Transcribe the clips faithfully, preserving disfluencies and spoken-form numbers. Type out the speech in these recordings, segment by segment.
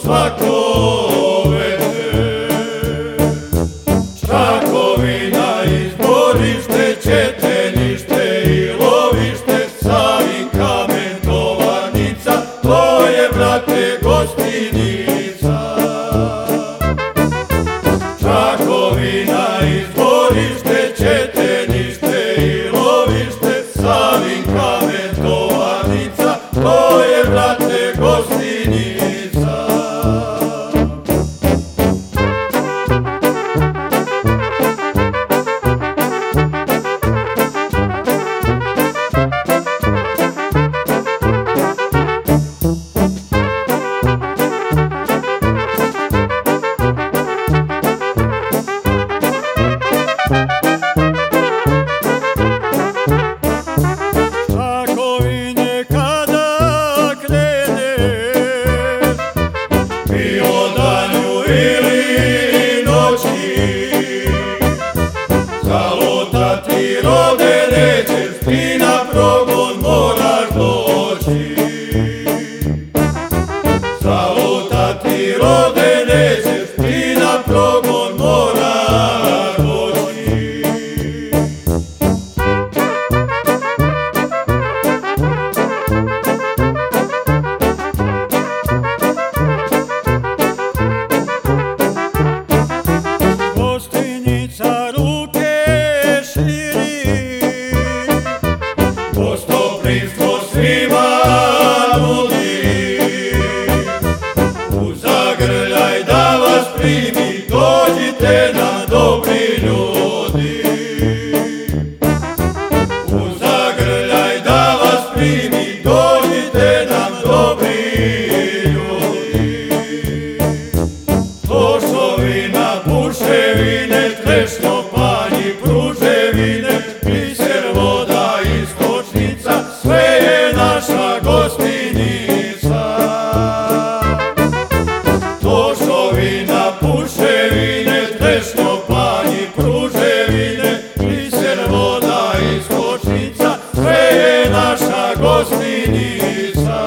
svako večer. Štrakovina, izborište, Četenište i lovište, Savin kamen, Tovarnica, to je, brate, Gostinica. Štrakovina, izborište, Četenište i lovište, Savin kamen, Tovarnica, to je, brate, Gostinica. Štrakovine kada kreneš, Bilo danju ili noći, zalutati rode nećeš, ti na progon moraš doći. Zalutati rode nećeš, ti na progon moraš doći. Gostinica ruke širi, Gostoprimstvo svima nudi, u zagrljaj da vas primi, dođite nam dobri ljudi. U zagrljaj da vas primi, dođite nam dobri ljudi. Tošovina, Puševine, Trešnjo, Panji, Pruževine, biser, voda i skočnica, sve je naša Gostinica. Tošovina, Puševine, Trešnjo, Panji, Pruževine, biser, voda i skočnica, sve je naša Gostinica.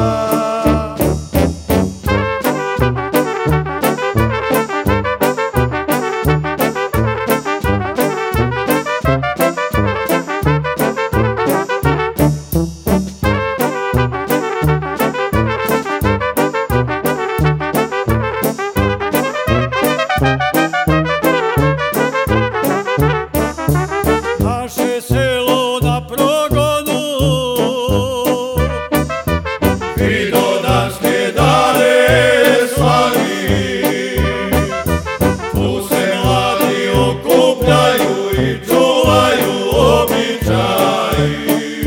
naše selo na progonu, Vidovdanske dane slavi, tu se mladi okupljaju i čuvaju običaji.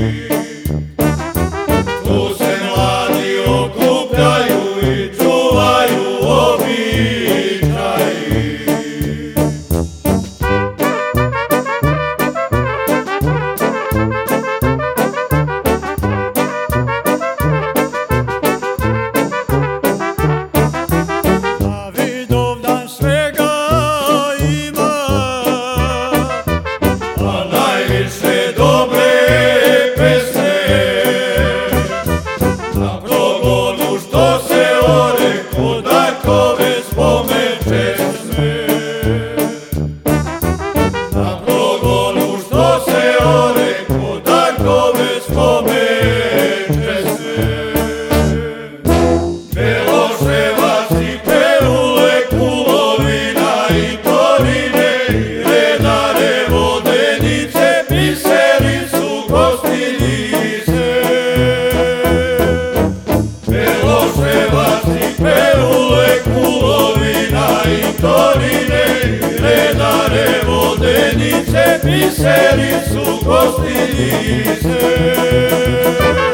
Tu se mladi okupljaju i čuvaju običaji. a Vidovdan svega ima, A najviše dobre pesme na progonu što se ore kod Darkove spomen česme. Na progonu što se ore kod Darkove spomen česme. Beloševac i Perule, Kulovina i Torine, i Redare, Vodenice, biseri su Gostinice. Beloševac i Perule, Kulovina i Torine, i Redare, Vodenice, biseri su Gostinice.